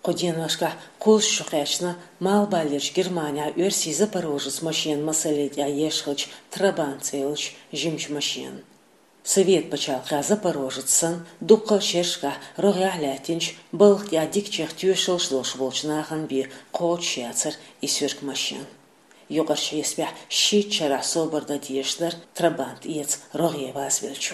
Qudinashka qul shuqashna Malbalirch Германия версии Запорожец машин масалит ешхач Трабанцевич жимч машин. Совет почалка Запорожецсан дукка шершка рогалятинч балх ядикчех тюшел шлош волчнахан би коучяцер и сверк машин. Йогарч еспя щичера соборда диештер Трабант иец рогевас велчу.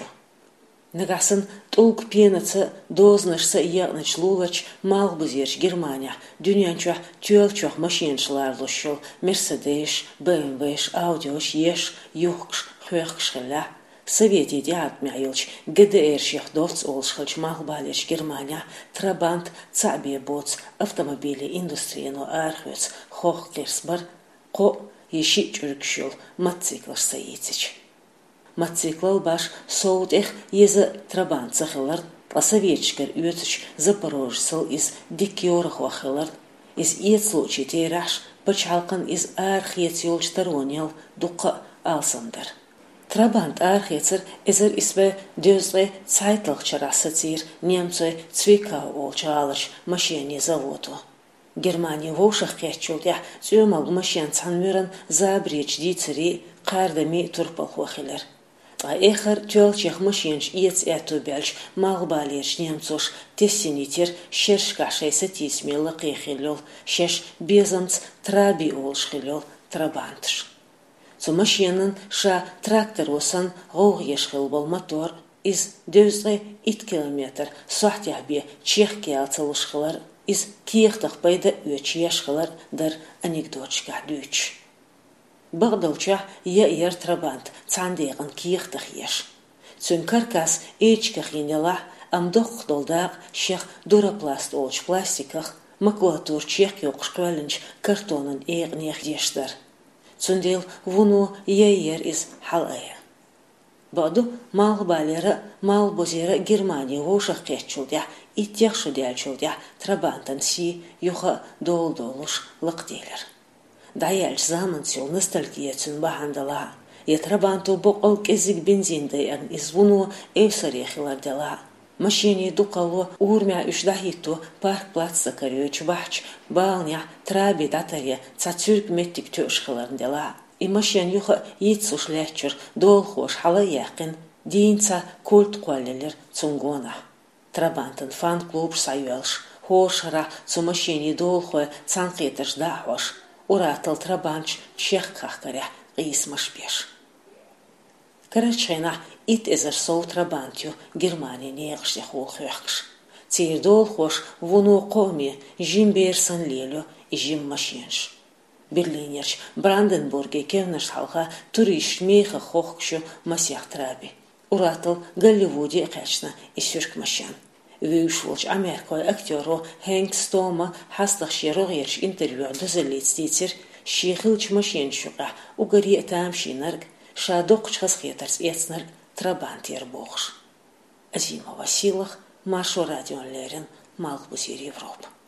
Нагасын толк пенаца дознашса яныч лулач Малбузерч Германия дюнянчуа тюлчуах машиншлар лошел Мерседеш, БМВш, Аудиош, Еш, Юхкш, Хвехкшхеля. Совете диат мяйлч ГДРших довц олшхалч Малбалерч Германия Трабант цабе боц автомобили индустрияно архвец хохклерсбар ко еши чуркшул мотоциклаш саицич. Мотоциклал баш соудех еза Трабанцахылар Советчикер уйцич Запорожцел из Дикиорахвахылар из иецлучи тераш почалкан из архиецюлчтаронел дука алсандар. Трабант архиецер изер избе дёзле цайтлахчарасацир немцой Цвикау олчалаш машине заводу. Германия вошах кечулдя цюмал машин цанмюрен забрич дицери кардами турпалхвахилер. А эхар тёлчих машинч иец этубельч Малбалерч немцош тессинитер шершкашей сатисмела кехилёл шеш безамц траби олшхилёл Трабантш. Цу машинен ша тракторосан гоуешхил бол мотор из 200 километр сахтяби чехкиалцалышхылар из киехтах пайда үчешхылар дар анекдотчка дүйч. Багдалча я Трабант цандеган киехтах еш. Цун каркас эчках енела амдох долдак шех дурапласт олч пластиках макулатур чех йоқшквалинч картонын эгнех дештар. Цундел вуну яер из халая. Баду Малбалера Малбузера Германия вошах кечулдя и тех шудячулдя Трабантан си юха долдолуш лактелер. Даяльч заман сел ностальгия цун бахандала. Я Трабанту бокол кезик бензиндаян из вуну эвсарехилар дела. Машине дукало урмя ушдахиту паркплац закарёч бахч балня траби датарья цацюрк меттик тёшхилар дела. И машин юха йитсуш лячур долхош хала яқин динца культ қуалелер цунгона. Трабантын фан-клуб сайвелш хошара цу машине долхоя цанқетыш дахош. Уратал Трабанч чех кахкаря гисмаш пеш. Карачена ит эзер соу Трабантю Германия неғште холхвехкш. Цир долхош вуну коми жим берсан лелю и жим машинш. Берлинерч Бранденбурге кевнаш халха туриш меха хохкшу масях траби. Уратал Голливуде качна и сюрк машин. Вюшволч Америкой актеру Хэнк Стома хастах шерогерч интервью дозелицтитер шихилч машиншуга угари тамшинарг шадокч хасхетарс эцнарг Трабантер бохш. Азима Василах Машу радион Лерин Малбузер Европа.